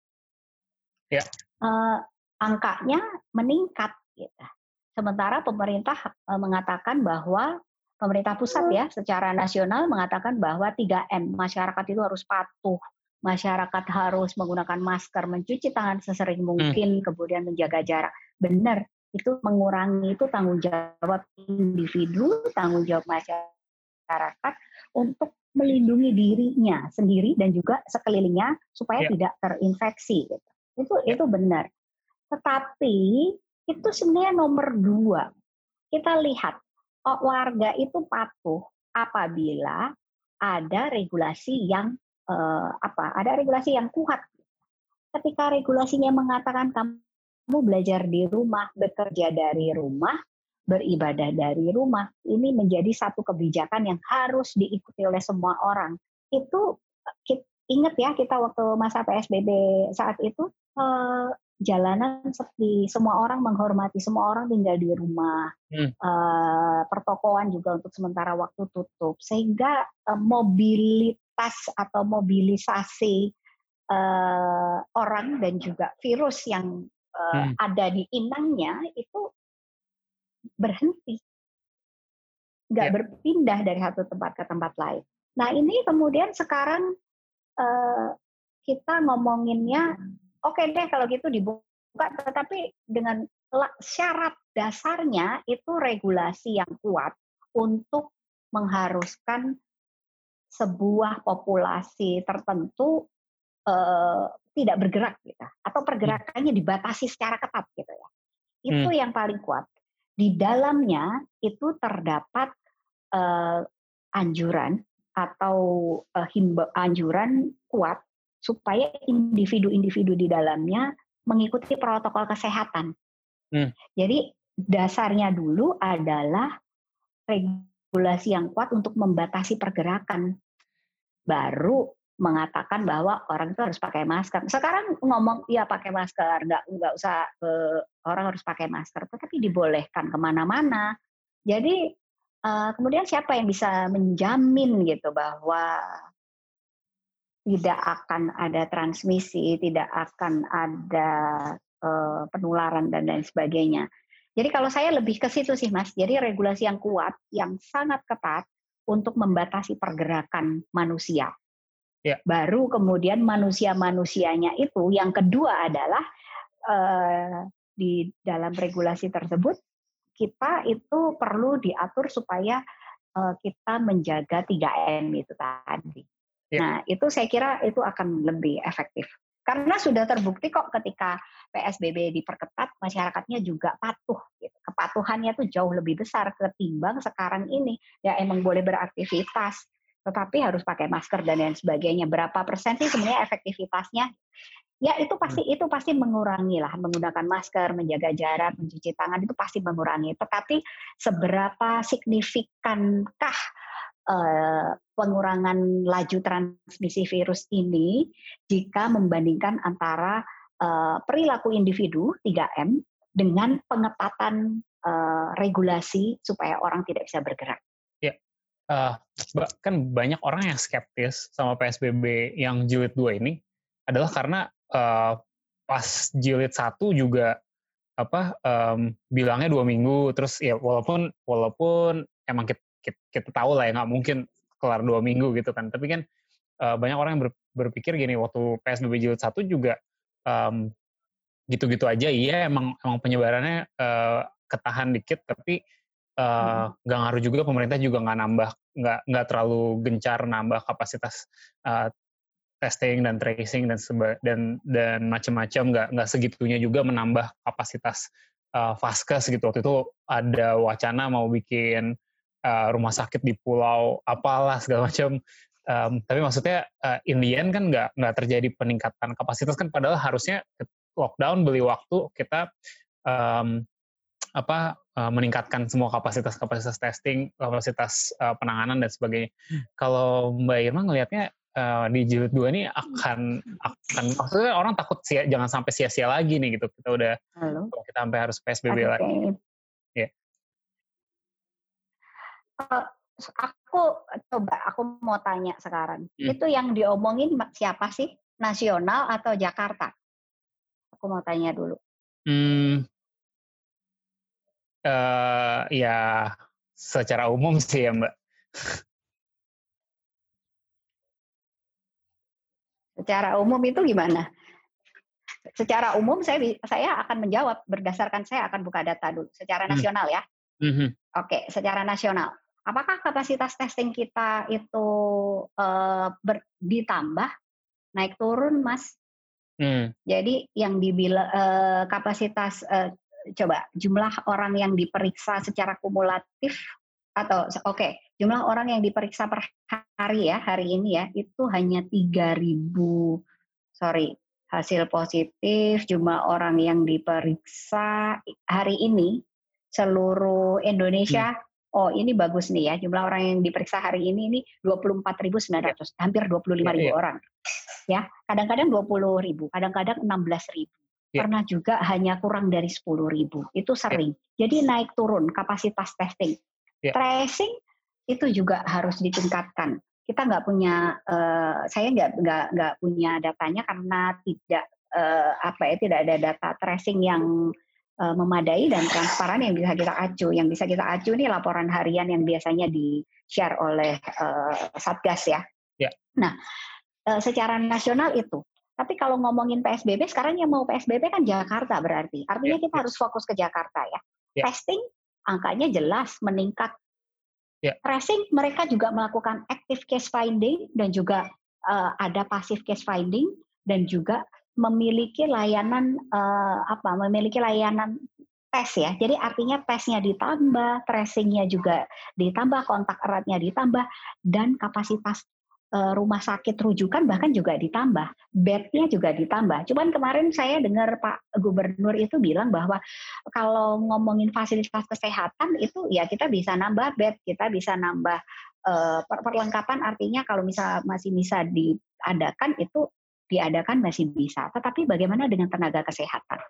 Angkanya meningkat gitu. Sementara pemerintah mengatakan bahwa pemerintah pusat ya secara nasional mengatakan bahwa 3M, masyarakat itu harus patuh, masyarakat harus menggunakan masker, mencuci tangan sesering mungkin, kemudian menjaga jarak. Benar, itu mengurangi, itu tanggung jawab individu, tanggung jawab masyarakat untuk melindungi dirinya sendiri dan juga sekelilingnya supaya tidak terinfeksi. Gitu. Itu benar. Tetapi itu sebenarnya nomor 2. Kita lihat warga itu patuh apabila ada regulasi yang ada regulasi yang kuat. Ketika regulasinya mengatakan kamu belajar di rumah, bekerja dari rumah, beribadah dari rumah, ini menjadi satu kebijakan yang harus diikuti oleh semua orang. Itu ingat ya kita waktu masa PSBB saat itu jalanan sepi, semua orang menghormati, semua orang tinggal di rumah. Pertokoan juga untuk sementara waktu tutup, sehingga mobilitas atau mobilisasi orang dan juga virus yang ada di inangnya itu berhenti, nggak berpindah dari satu tempat ke tempat lain. Nah ini kemudian sekarang kita ngomonginnya, oke deh kalau gitu dibuka, tetapi dengan syarat dasarnya itu regulasi yang kuat untuk mengharuskan sebuah populasi tertentu tidak bergerak gitu, atau pergerakannya dibatasi secara ketat gitu ya. Itu yang paling kuat. Di dalamnya itu terdapat anjuran atau anjuran kuat supaya individu-individu di dalamnya mengikuti protokol kesehatan. Jadi dasarnya dulu adalah regulasi yang kuat untuk membatasi pergerakan. Baru mengatakan bahwa orang itu harus pakai masker. Sekarang ngomong ya pakai masker, nggak usah orang harus pakai masker, tetapi dibolehkan kemana-mana. Jadi kemudian siapa yang bisa menjamin gitu bahwa tidak akan ada transmisi, tidak akan ada penularan dan lain sebagainya. Jadi kalau saya lebih ke situ sih Mas. Jadi regulasi yang kuat, yang sangat ketat untuk membatasi pergerakan manusia. Baru kemudian manusia-manusianya itu yang kedua adalah di dalam regulasi tersebut kita itu perlu diatur supaya kita menjaga 3M itu tadi. Nah itu saya kira itu akan lebih efektif. Karena sudah terbukti kok ketika PSBB diperketat, masyarakatnya juga patuh. Gitu. Kepatuhannya tuh jauh lebih besar ketimbang sekarang ini. Ya emang boleh beraktivitas, tetapi harus pakai masker dan lain sebagainya. Berapa persen sih sebenarnya efektivitasnya? Ya itu pasti mengurangi lah, menggunakan masker, menjaga jarak, mencuci tangan itu pasti mengurangi. Tetapi seberapa signifikankah pengurangan laju transmisi virus ini jika membandingkan antara perilaku individu 3M dengan pengetatan regulasi supaya orang tidak bisa bergerak. Kan banyak orang yang skeptis sama PSBB yang jilid 2 ini adalah karena pas jilid 1 juga bilangnya 2 minggu, terus ya walaupun emang kita tahu lah ya nggak mungkin kelar 2 minggu gitu kan, tapi kan banyak orang yang berpikir gini, waktu PSBB jilid 1 juga gitu-gitu aja, iya emang penyebarannya ketahan dikit, tapi nggak ngaruh juga, pemerintah juga nggak terlalu gencar nambah kapasitas testing dan tracing dan macam-macam, nggak segitunya juga menambah kapasitas vaskes gitu. Waktu itu ada wacana mau bikin rumah sakit di pulau apalah segala macam, tapi maksudnya in the end kan nggak terjadi peningkatan kapasitas kan, padahal harusnya lockdown beli waktu kita meningkatkan semua kapasitas testing, kapasitas penanganan dan sebagainya. Kalau Mbak Irma ngelihatnya di jilid 2 ini akan maksudnya orang takut jangan sampai sia-sia lagi nih gitu. Kita udah kalau kita sampai harus PSBB lagi. Aku mau tanya sekarang. Itu yang diomongin siapa sih? Nasional atau Jakarta? Aku mau tanya dulu. Ya secara umum sih ya Mbak. Secara umum itu gimana? Secara umum saya akan menjawab berdasarkan saya akan buka data dulu. Secara nasional ya. Oke, secara nasional. Apakah kapasitas testing kita itu ditambah, naik turun, Mas? Jadi yang dibilang kapasitas coba jumlah orang yang diperiksa secara kumulatif atau jumlah orang yang diperiksa per hari ya hari ini ya itu hanya 3.000 hasil positif jumlah orang yang diperiksa hari ini seluruh Indonesia. Oh ini bagus nih ya jumlah orang yang diperiksa hari ini 24.900 hampir 25.000 orang. Ya, kadang-kadang 20.000, kadang-kadang 16.000. Pernah juga hanya kurang dari 10.000. Itu sering. Jadi naik turun kapasitas testing. Tracing itu juga harus ditingkatkan. Kita nggak punya, saya nggak punya datanya karena tidak ada data tracing yang memadai dan transparan yang bisa kita acu. Yang bisa kita acu ini laporan harian yang biasanya di-share oleh Satgas ya. Nah, secara nasional itu. Tapi kalau ngomongin PSBB, sekarang yang mau PSBB kan Jakarta berarti. Artinya kita harus fokus ke Jakarta ya. Testing, angkanya jelas meningkat. Tracing, mereka juga melakukan active case finding dan juga ada passive case finding dan juga memiliki layanan tes ya. Jadi artinya tesnya ditambah, tracingnya juga ditambah, kontak eratnya ditambah, dan kapasitas rumah sakit rujukan bahkan juga ditambah, bednya juga ditambah. Cuman kemarin saya dengar Pak Gubernur itu bilang bahwa kalau ngomongin fasilitas kesehatan itu ya kita bisa nambah bed, kita bisa nambah perlengkapan. Artinya kalau misal masih bisa diadakan itu diadakan masih bisa. Tetapi bagaimana dengan tenaga kesehatan?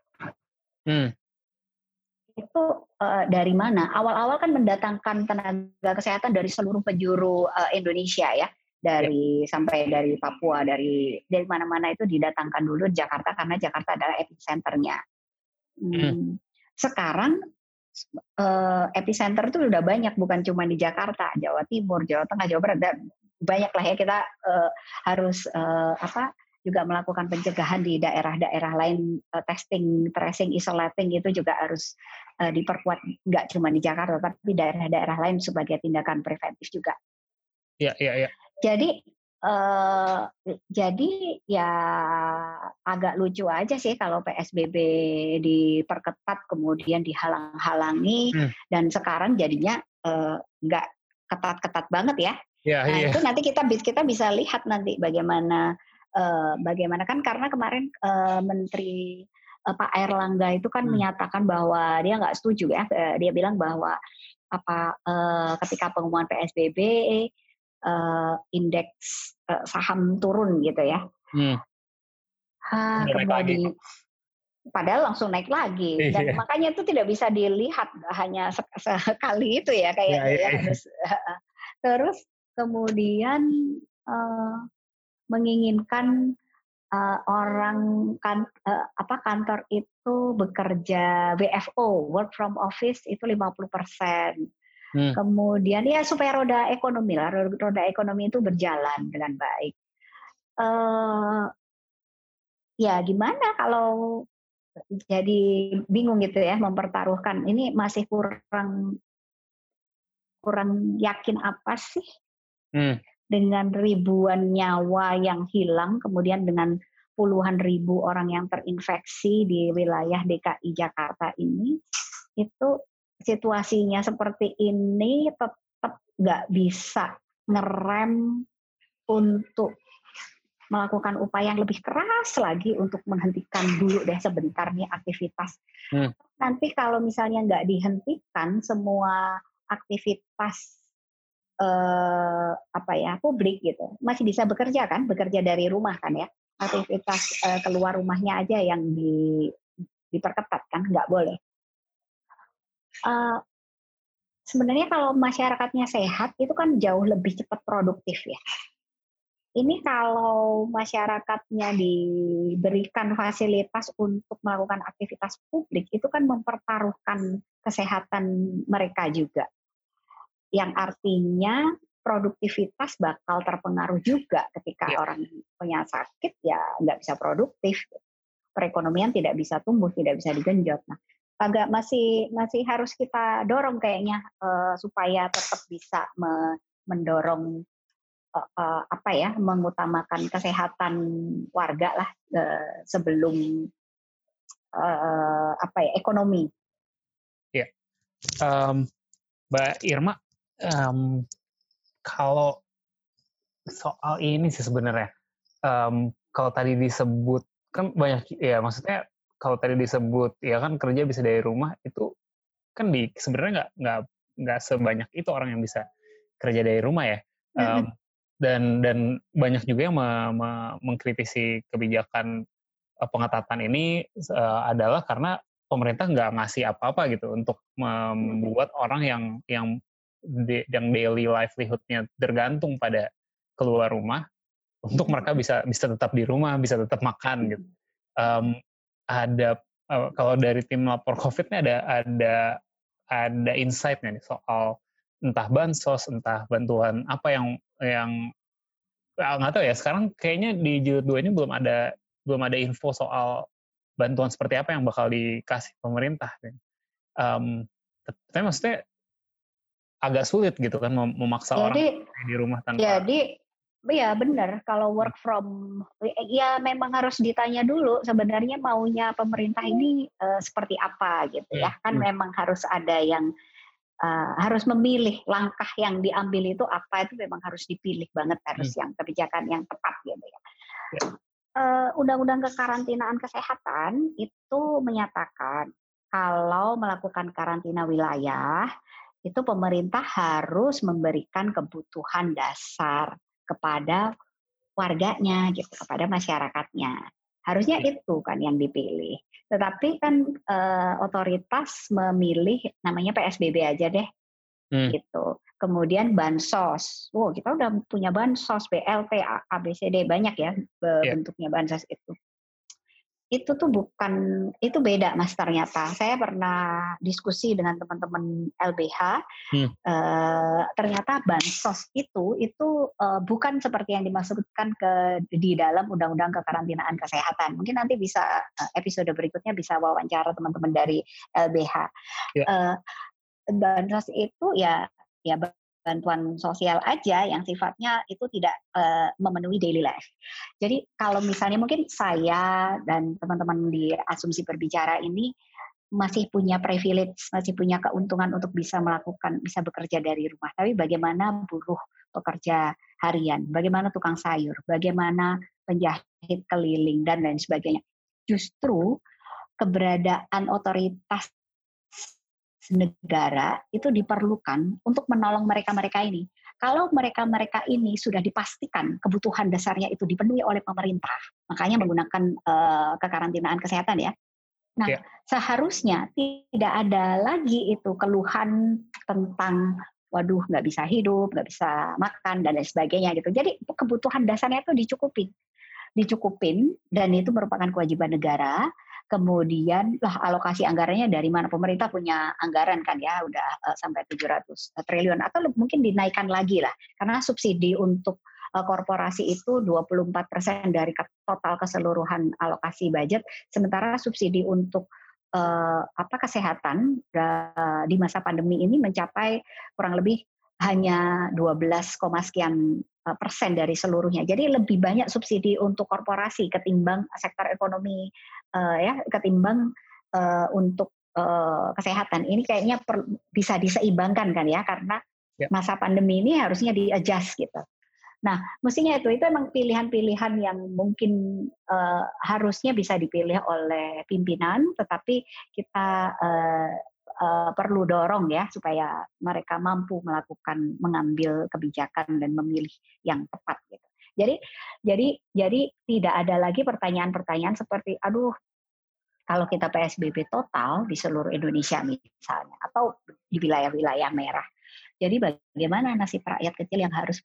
Itu dari mana? Awal-awal kan mendatangkan tenaga kesehatan dari seluruh penjuru Indonesia ya. Sampai dari Papua, dari mana-mana itu didatangkan dulu di Jakarta karena Jakarta adalah epicenternya. Sekarang epicenter itu sudah banyak, bukan cuma di Jakarta, Jawa Timur, Jawa Tengah, Jawa Barat, banyak lah ya. Kita harus juga melakukan pencegahan di daerah-daerah lain, testing, tracing, isolating itu juga harus diperkuat, nggak cuma di Jakarta, tapi daerah-daerah lain sebagai tindakan preventif juga. Iya. Jadi ya agak lucu aja sih kalau PSBB diperketat kemudian dihalang-halangi dan sekarang jadinya nggak ketat-ketat banget ya. Itu nanti kita bisa lihat nanti bagaimana kan karena kemarin Menteri Pak Airlangga itu kan menyatakan bahwa dia nggak setuju ya. Dia bilang bahwa ketika pengumuman PSBB indeks saham turun gitu ya. Kemudian padahal langsung naik lagi dan makanya itu tidak bisa dilihat hanya sekali itu ya kayaknya harus. Terus kemudian menginginkan orang kantor itu bekerja WFO, work from office itu 50%. Kemudian ya supaya roda ekonomi itu berjalan dengan baik. Ya gimana kalau jadi bingung gitu ya mempertaruhkan ini masih kurang yakin apa sih dengan ribuan nyawa yang hilang kemudian dengan puluhan ribu orang yang terinfeksi di wilayah DKI Jakarta ini itu situasinya seperti ini tetap nggak bisa ngerem untuk melakukan upaya yang lebih keras lagi untuk menghentikan dulu deh sebentar nih aktivitas. Nanti kalau misalnya nggak dihentikan semua aktivitas publik gitu masih bisa bekerja dari rumah kan ya. Aktivitas keluar rumahnya aja yang diperketat kan nggak boleh. Sebenarnya kalau masyarakatnya sehat itu kan jauh lebih cepat produktif ya. Ini kalau masyarakatnya diberikan fasilitas untuk melakukan aktivitas publik itu kan mempertaruhkan kesehatan mereka juga. yang artinya produktivitas bakal terpengaruh juga ketika Iya. orang punya sakit ya nggak bisa produktif, perekonomian tidak bisa tumbuh, tidak bisa digenjot. Nah, agak masih harus kita dorong kayaknya supaya tetap bisa mendorong mengutamakan kesehatan warga lah sebelum ekonomi. Iya. Mbak Irma, kalau soal ini sih sebenarnya, kalau tadi disebut kan banyak ya, maksudnya kalau tadi disebut ya kan kerja bisa dari rumah, itu kan sebenarnya nggak sebanyak itu orang yang bisa kerja dari rumah ya. Mm-mm. Dan banyak juga yang mengkritisi kebijakan pengetatan ini adalah karena pemerintah nggak ngasih apa-apa gitu untuk membuat orang yang daily livelihood-nya tergantung pada keluar rumah, untuk mereka bisa tetap di rumah, bisa tetap makan gitu. Um, ada kalau dari tim lapor COVID nih ada insight-nya nih soal entah bansos, entah bantuan apa yang nggak tahu ya, sekarang kayaknya di jilid 2 ini belum ada info soal bantuan seperti apa yang bakal dikasih pemerintah. Um, tapi maksudnya agak sulit gitu kan memaksa orang Jadi di rumah tanpa. Jadi ya benar kalau work from ya memang harus ditanya dulu sebenarnya maunya pemerintah ini seperti apa gitu ya kan memang harus ada yang harus memilih langkah yang diambil itu apa itu memang harus dipilih banget harus yang kebijakan yang tepat gitu ya. Undang-undang kekarantinaan kesehatan itu menyatakan kalau melakukan karantina wilayah itu pemerintah harus memberikan kebutuhan dasar kepada warganya gitu, kepada masyarakatnya. Harusnya itu kan yang dipilih. Tetapi kan otoritas memilih namanya PSBB aja deh gitu. Kemudian bansos. Wow, kita udah punya bansos, BLT, ABCD banyak ya bentuknya bansos itu. Itu tuh itu beda Mas ternyata. Saya pernah diskusi dengan teman-teman LBH, ternyata bansos itu bukan seperti yang dimaksudkan di dalam Undang-Undang Kekarantinaan Kesehatan. Mungkin nanti bisa episode berikutnya bisa wawancara teman-teman dari LBH. Bansos itu ya bantuan sosial aja yang sifatnya itu tidak memenuhi daily life. Jadi kalau misalnya mungkin saya dan teman-teman di Asumsi Berbicara ini masih punya privilege, masih punya keuntungan untuk bisa bekerja dari rumah. Tapi bagaimana buruh pekerja harian, bagaimana tukang sayur, bagaimana penjahit keliling dan lain sebagainya. Justru keberadaan otoritas negara itu diperlukan untuk menolong mereka-mereka ini. Kalau mereka-mereka ini sudah dipastikan kebutuhan dasarnya itu dipenuhi oleh pemerintah, makanya menggunakan kekarantinaan kesehatan ya. Nah, seharusnya tidak ada lagi itu keluhan tentang waduh nggak bisa hidup, nggak bisa makan dan lain sebagainya gitu. Jadi kebutuhan dasarnya itu dicukupin dan itu merupakan kewajiban negara. Kemudian alokasi anggarannya dari mana? Pemerintah punya anggaran kan ya udah sampai 700 triliun atau mungkin dinaikkan lagi lah karena subsidi untuk korporasi itu 24% dari total keseluruhan alokasi budget, sementara subsidi untuk kesehatan di masa pandemi ini mencapai kurang lebih hanya 12, sekian persen dari seluruhnya. Jadi lebih banyak subsidi untuk korporasi ketimbang sektor ekonomi ketimbang untuk kesehatan. Ini kayaknya bisa diseimbangkan kan ya karena masa pandemi ini harusnya di-adjust gitu. Nah, mestinya itu emang pilihan-pilihan yang mungkin harusnya bisa dipilih oleh pimpinan, tetapi kita perlu dorong ya supaya mereka mampu mengambil kebijakan dan memilih yang tepat gitu. Jadi tidak ada lagi pertanyaan-pertanyaan seperti aduh kalau kita PSBB total di seluruh Indonesia misalnya atau di wilayah-wilayah merah. Jadi bagaimana nasib rakyat kecil yang harus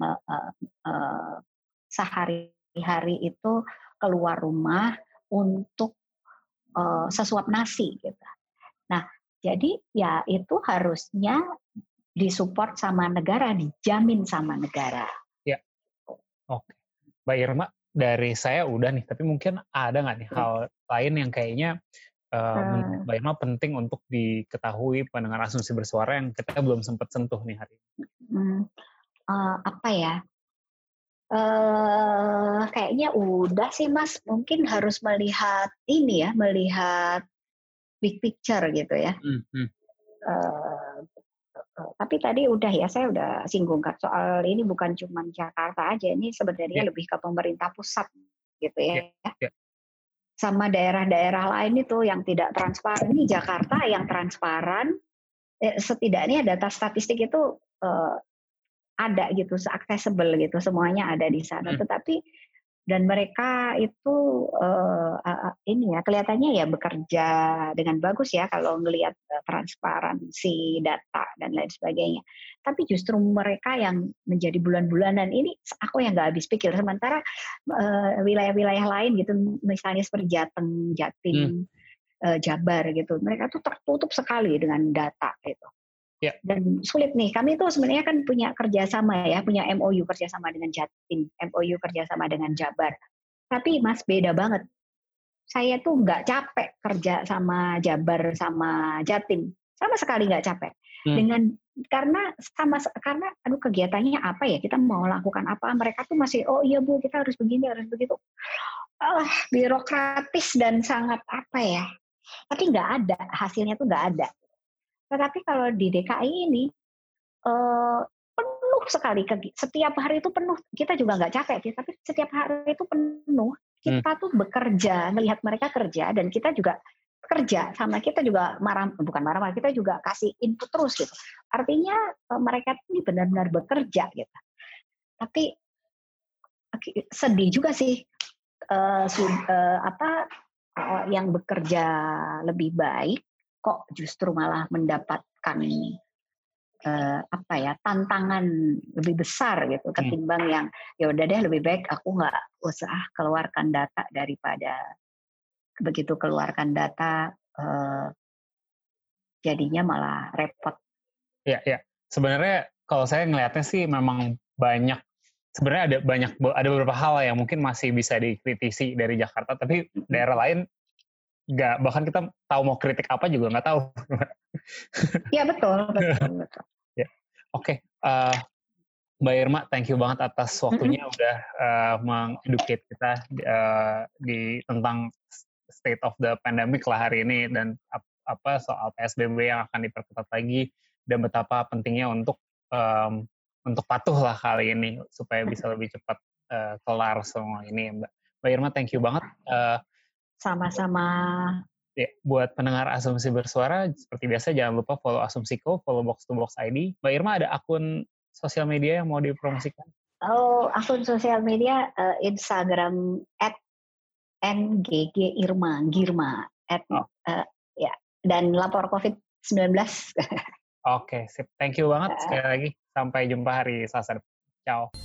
sehari-hari itu keluar rumah untuk sesuap nasi gitu. Nah, jadi ya itu harusnya disupport sama negara, dijamin sama negara. Ya, oke. Mbak Irma, dari saya udah nih, tapi mungkin ada nggak nih hal lain yang kayaknya menurut Mbak Irma penting untuk diketahui pendengar Asumsi Bersuara yang kita belum sempat sentuh nih hari ini? Apa ya? Kayaknya udah sih Mas, mungkin harus melihat ini ya, melihat big picture gitu ya. Tapi tadi udah ya, saya udah singgung kan soal ini bukan cuma Jakarta aja, ini sebenarnya lebih ke pemerintah pusat gitu ya. Sama daerah-daerah lain itu yang tidak transparan. Ini Jakarta yang transparan, setidaknya data statistik itu ada gitu, accessible gitu, semuanya ada di sana. Tetapi dan mereka itu ini ya kelihatannya ya bekerja dengan bagus ya kalau ngelihat transparansi data dan lain sebagainya. Tapi justru mereka yang menjadi bulan-bulanan ini aku yang nggak habis pikir. Sementara wilayah-wilayah lain gitu, misalnya seperti Jateng, Jatim, Jabar gitu, mereka tuh tertutup sekali dengan data gitu. Dan sulit nih, kami tuh sebenarnya kan punya kerjasama ya, punya MOU kerjasama dengan Jatim, MOU kerjasama dengan Jabar. Tapi Mas beda banget. Saya tuh nggak capek kerja sama Jabar sama Jatim, sama sekali nggak capek. Karena aduh kegiatannya apa ya, kita mau lakukan apa, mereka tuh masih oh iya Bu kita harus begini harus begitu. Birokratis dan sangat apa ya. Tapi nggak ada hasilnya tuh nggak ada. Tetapi kalau di DKI ini penuh sekali, setiap hari itu penuh. Kita juga nggak capek, tapi setiap hari itu penuh. Kita tuh bekerja, melihat mereka kerja, dan kita juga kerja sama kita juga bukan marah-marah, kita juga kasih input terus gitu. Artinya mereka ini benar-benar bekerja gitu. Tapi sedih juga sih yang bekerja lebih baik kok justru malah mendapatkan tantangan lebih besar gitu ketimbang yang ya udah deh lebih baik aku nggak usah keluarkan data daripada begitu keluarkan data jadinya malah repot. Ya. Sebenarnya kalau saya ngelihatnya sih memang sebenarnya ada beberapa hal yang mungkin masih bisa dikritisi dari Jakarta, tapi daerah lain nggak, bahkan kita tahu mau kritik apa juga nggak tahu. Iya betul. Ya. Oke. Mbak Irma, thank you banget atas waktunya udah mengeducate kita tentang state of the pandemic lah hari ini, dan apa soal PSBB yang akan diperketat lagi dan betapa pentingnya untuk patuh lah kali ini supaya bisa lebih cepat kelar semua ini, Mbak. Mbak Irma, thank you banget. Sama-sama. Ya, buat pendengar Asumsi Bersuara, seperti biasa jangan lupa follow Asumsiko, follow Box to Box ID. Mbak Irma, ada akun sosial media yang mau dipromosikan? Akun sosial media Instagram @nggirma dan lapor COVID-19. Oke, sip. Thank you banget sekali lagi. Sampai jumpa hari Selasa. Ciao.